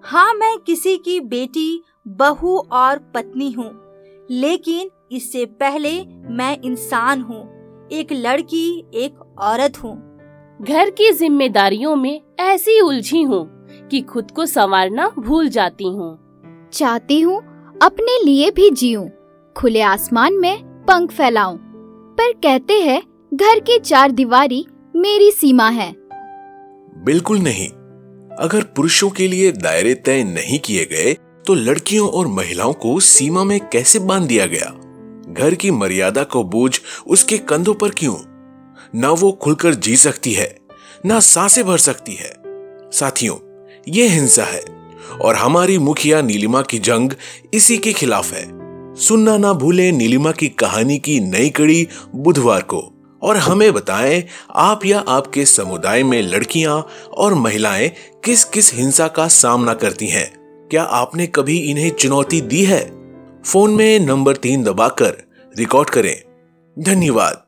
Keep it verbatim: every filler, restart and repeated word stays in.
हाँ, मैं किसी की बेटी, बहू और पत्नी हूँ, लेकिन इससे पहले मैं इंसान हूँ, एक लड़की, एक औरत हूँ। घर की जिम्मेदारियों में ऐसी उलझी हूँ कि खुद को संवारना भूल जाती हूँ। चाहती हूँ अपने लिए भी जीऊं, खुले आसमान में पंख फैलाऊं, पर कहते हैं घर की चार दीवारी मेरी सीमा है। बिल्कुल नहीं। अगर पुरुषों के लिए दायरे तय नहीं किए गए तो लड़कियों और महिलाओं को सीमा में कैसे बांध दिया गया? घर की मर्यादा को बोझ उसके कंधों पर क्यों? ना वो खुलकर जी सकती है, ना सांसें भर सकती है। साथियों, ये हिंसा है और हमारी मुखिया नीलिमा की जंग इसी के खिलाफ है। सुनना ना भूलें नीलिमा की कहानी की नई कड़ी बुधवार को, और हमें बताएं आप या आपके समुदाय में लड़कियां और महिलाएं किस किस हिंसा का सामना करती हैं। क्या आपने कभी इन्हें चुनौती दी है? फोन में नंबर तीन दबाकर रिकॉर्ड करें। धन्यवाद।